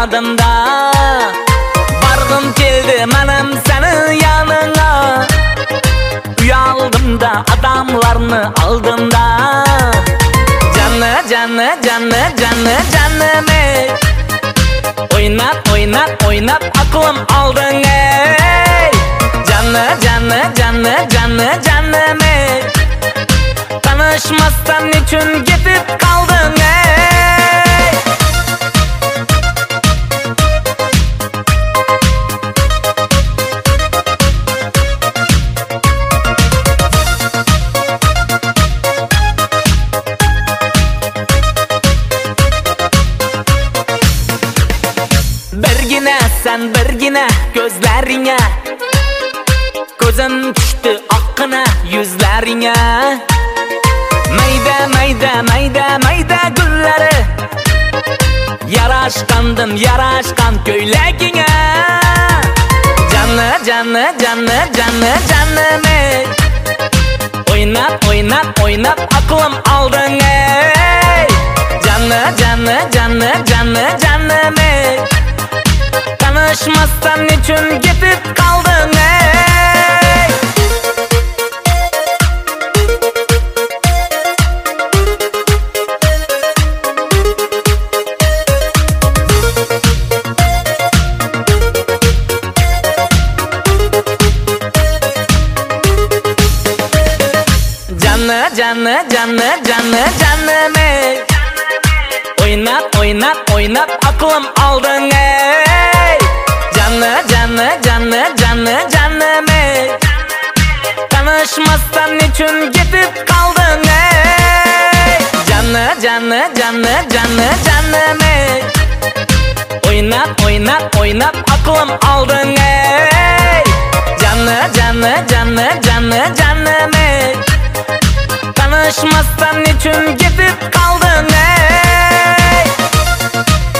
yadımda. Bargım keldi menem senin yanına. Uyaldım da adamlarını aldım da. Canı canı canı canı canım ey. Oynat oynat oynat aklım aldın ey. Canı canı canı canı canım ey. Tanışmazsan niçin gidip kaldın ey. Birgine sen birgine gözlerine. Gözüm düştü akkına yüzlerine. Mayda mayda mayda mayda gülleri. Yaraşkandım yaraşkan köylekine. Canı canı canı canı canım ey. Oynat oynat oynat aklım aldın ey. Canı canı canı canı canım ey. Tanışmazsan niçin gidip kaldın ey. Canı canı canı canı canım ey. Oynat oynat oynat aklım aldın ey. Canı canı canı canı canım ey. Tanışmazsan niçin gidip kaldın ey. Canı canı canı canı canım ey. Oynat oynat oynat aklım aldın ey. Canı canı canı canı canım ey. Tanışmazsan niçin gidip kaldın ey.